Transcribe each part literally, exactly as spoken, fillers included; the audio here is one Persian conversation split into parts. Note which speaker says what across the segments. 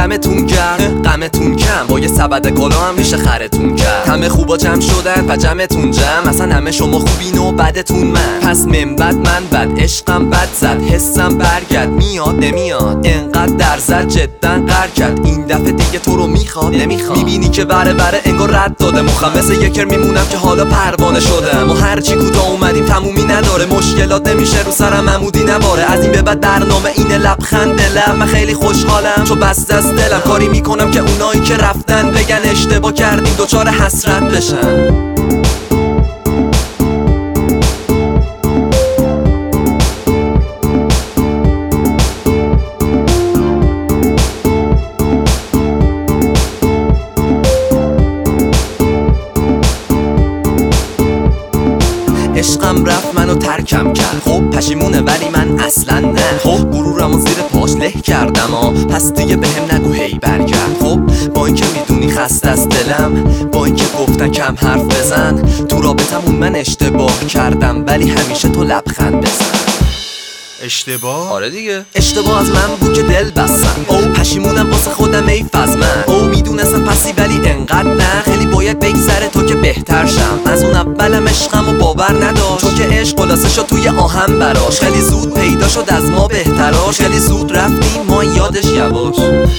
Speaker 1: دمتون گرم غمتون کم، با یه سبد کلا هم میشه خرتون کرد. همه خوبا جمع شدن و جمعتون جمع، اصلا همه شما خوبین و بدتون من. پس من بد من بد، عشقم بد زد، حسم برگرد میاد نمیاد، انقدر در زد جدا قر کرد. این دفعه دیگه تو رو میخواد نمیخواد، میبینی که بره بره انگار رد داده مخم. مثل یکر میمونم که حالا پروانه شدم و هرچی کوتاه اومدیم تمومی نداره. مشکلات نمیشه رو سرم عمودی نباره، از این به بعد برنامه اینه لبخند لب. من خیلی خوشحالم چون بسته از دلم، کاری میکنم که اونایی که رفتن بگن اشتباه کردیم دوچار حسرت بشن. عشقم رفت منو ترکم کرد، خب پشیمونه ولی من اصلا نه. خب غرورمو زیر پاش له کردم ها، پس دیگه بهم نگو هی برگرد. خب با اینکه میدونی خسته از دلم، با اینکه گفتن کم حرف بزن، تو رابطمون من اشتباه کردم ولی همیشه تو لبخند بزن.
Speaker 2: اشتباه؟
Speaker 1: آره دیگه اشتباه از من بود که دل بستم. او پشیمونم واسه خودم ایف از من. او میدونستم پسی ولی انقدر نه، خیلی باید بگذره تو که بهتر شم. از اون اولم عشقم و باور نداشت، چون که عشق خلاصه شد توی آهم براش. خیلی زود پیدا شد از ما بهتراش، خیلی زود رفتیم ما یادش یواش.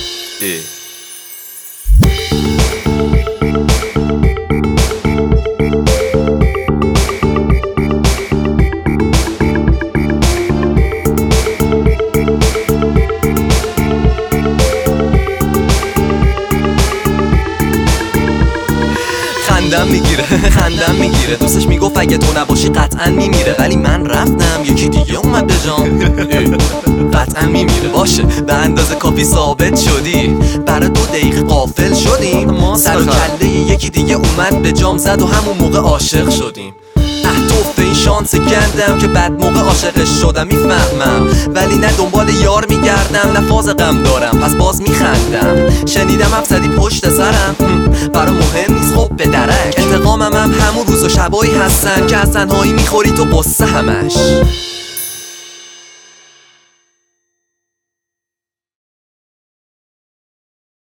Speaker 1: خندم میگیره خندم میگیره، دوستش میگفت اگه تو نباشی قطعا میمیره، ولی من رفتم یکی دیگه اومد به جام. قطعا میمیره باشه، به اندازه کافی ثابت شدی، برای دو دقیقه غافل شدیم. ما سر و کله یکی دیگه اومد به جام زد و همون موقع عاشق شدیم. توف این شانس گندم که بعد موقع عاشقش شدم. میفهمم ولی نه دنبال یار میگردم، نه فاز غم دارم پس باز میخندم. شنیدم افسدی پشت سرم، برام مهم نیست خب به درک. انتقامم هم همون روز و شبایی هستن که از تنهایی میخوری تو قصه همش.